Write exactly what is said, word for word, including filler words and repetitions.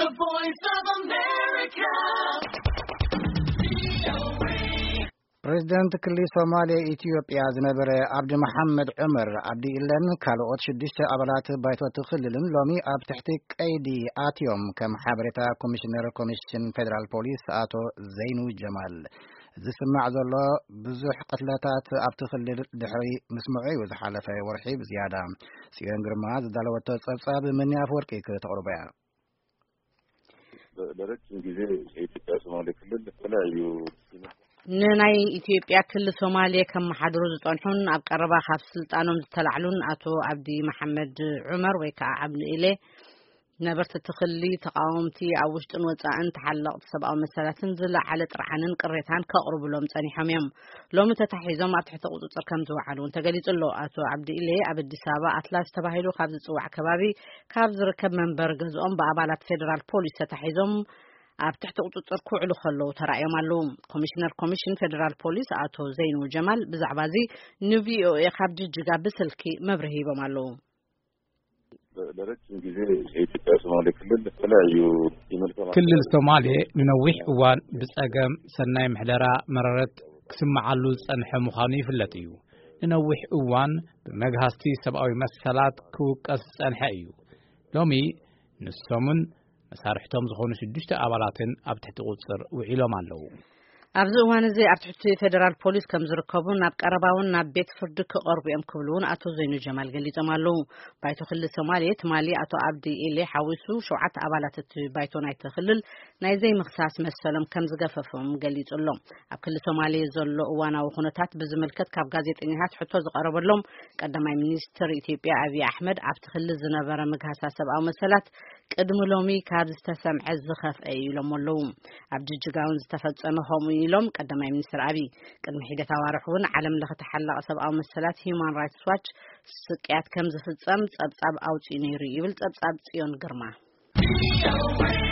The Voice of America. President Kili Somalia Ethiopia ዝነበረ عبد محمد عمر عبد ኢለን ካልኦት ሽዱሽተ አባላት ባይቶ ትኽልልን ሎሚ ኣብ ትሕቲ ቀይዲ ኣትዮም ከም ሓበሬታ ኮሚሽነር ኮሚሽን ፌደራል ፖሊስ አቶ ዘይኑ ጀማል ዝስማዕ ዘሎ ብዙሕ ቅትለታት ኣብ ትኽልል ድሕሪ ምስምዑ ዝሓለፈ ወርሒ ብዝያዳ ጽዮን ግርማ ዝዳለወቶ ጸብጻብ ምን ያፈወርቂ ከተቅርበያ ለረጅም ጊዜ የኢትዮጵያ ሶማሌ ክልል ተለያዩ ንናይ ኢትዮጵያ ክልል ሶማሊያ ከም ማሕደሩ ዝጠንሑን ኣብ ቀረባ ካብ ስልጣኖም ዝተላዕሉን አቶ ዓብዲ መሐመድ ዑመር ወይ ከዓ ዓብዲ ኢሌ ነበርት ትኽሊ ተቃወምቲ ኣብ ውሽጥን ወጻእን ተሓለቕቲ ሰብኣዊ መሰላትን ዝለዓለ ጥርዓንን ቅሬታን ከቕርብሎም ጸኒሖም እዮም ሎሚ ተታሒዞም ኣብ ትሕቲ ቁጥጥር ከም ዝወዓሉ ተገሊጹሎ አቶ ዓብዲ ኢሌ ኣብ አዲስ አበባ አትላስ ተባሂሉ ካብ ዝጽዋዕ ከባቢ ካብ ዝርከብ መንበር ገዝኦም በአባላት ፌደራል ፖሊስ ተታሒዞም ኣብ ትሕቲ ቁጥጥር ክውዕሉ ከለዉ ተራእዮም ኣለዉ ኮሚሽነር ኮሚሽን ፌደራል ፖሊስ አቶ ዘይኑ ጀማል ብዛዕባ እዚ ንቪኦኤ ካብ ጅጅጋ ብስልኪ መብርሂ ሂቦም ኣለዉ ለረጅም ጊዜ የኢትዮጵያ ሶማሌ ክልል ተለያዩ ክልል ሶማሌ ንነዊሕ እዋን ብጸገም ሰናይ ምሕደራ መረረት ክስምዓሉ ዝጸንሐ ምዃኑ ይፍለጥ እዩ ንነዊሕ እዋን ብመግሃስቲ ሰብኣዊ መሰላት ክውቀስ ዝጸንሐ እዩ ሎሚ ንሶምን መሳርሕቶም ዝኾኑ ሽዱሽተ አባላትን ኣብ ትሕቲ ቁጥጥር ውዒሎም ኣለዉ ኣብዚ እዋን እዚ ኣብ ትሕቲ ፌደራል ፖሊስ ከም ዝርከቡ ናብ ቀረባውን ናብ ቤት ፍርዲ ክቐርቡ እዮም ክብሉን አቶ ዘይኑ ጀማል ገሊጾም ኣለዉ ባይቶ ክልል ሶማሊያ ትማሊ አቶ ዓብዲ ኢሌ ሓዊሱ ሸውዓተ አባላት እቲ ባይቶ ናይ ክልል ናይ ዘይምኽሳስ መሰሎም ከም ዝገፈፎም ገሊጹሎም ኣብ ክልል ሶማሊያ ዘሎ እዋናዊ ኩነታት ብዝምልከት ካብ ጋዜጠኛታት ሕቶ ዝቐረበሎም ቀዳማይ ሚኒስትር ኢትዮጵያ አብይ አሕመድ ኣብ ክልል ዝነበረ ምግሃሳ ሰብኣዊ መሰላት ቅድሚ ሎሚ ካብ ዝተሰምዐ ዝኸፍአ ኢሎም ኣለዉ ኣብ ጅጅጋውን ዝተፈጸመ ኸምኡ ኢሎም ቀዳማይ ሚኒስትር አብይ ቅድሚ ሒደት ኣዋርሕ እውን ዓለም ለኸ ተሓለቐ ሰብኣዊ መሰላት ሂውማን ራይትስ ዋች ስቅያት ከም ዝፍጸም ጸብጻብ ኣውፂኡ ነይሩ ይብል ጸብጻብ ጽዮን ግርማ